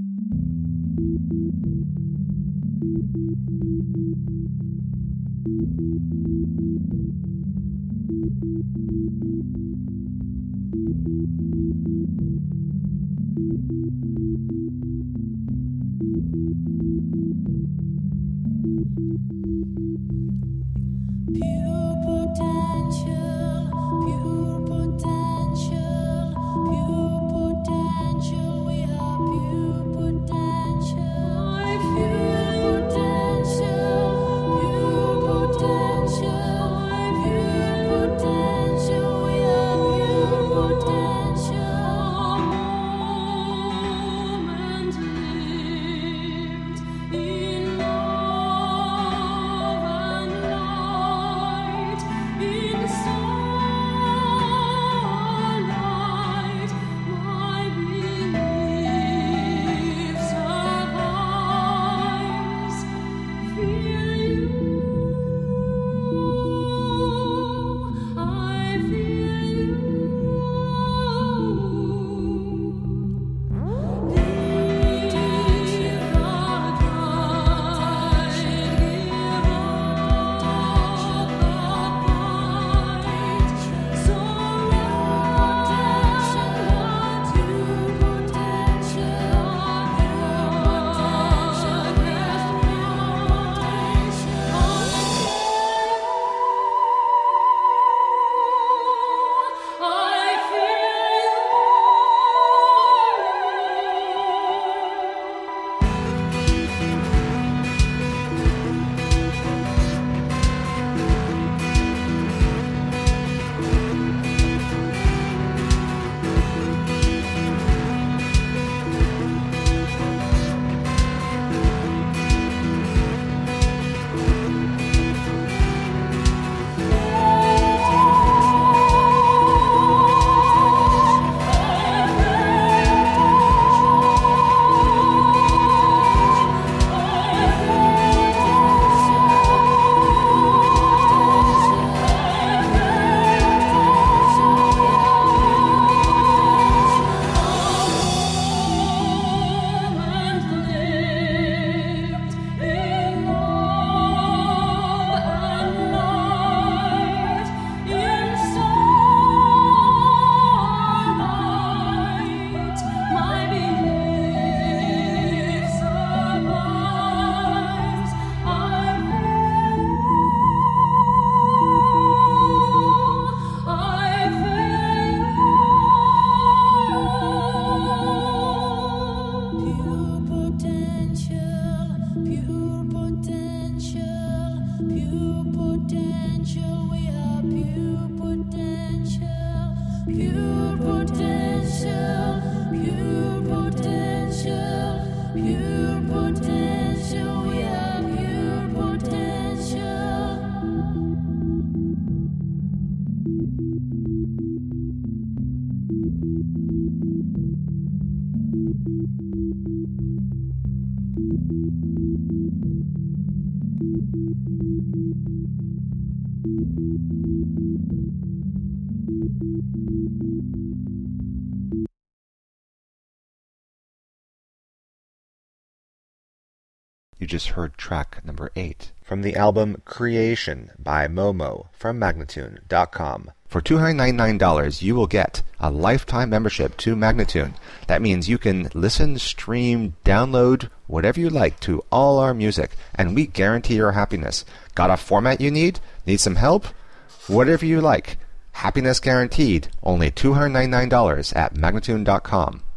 You just heard track number 8 from the album Creation by Momo from Magnatune.com. For $299, you will get a lifetime membership to Magnatune. That means you can listen, stream, download, whatever you like to all our music, and we guarantee your happiness. Got a format you need? Need some help? Whatever you like. Happiness guaranteed. Only $299 at Magnatune.com.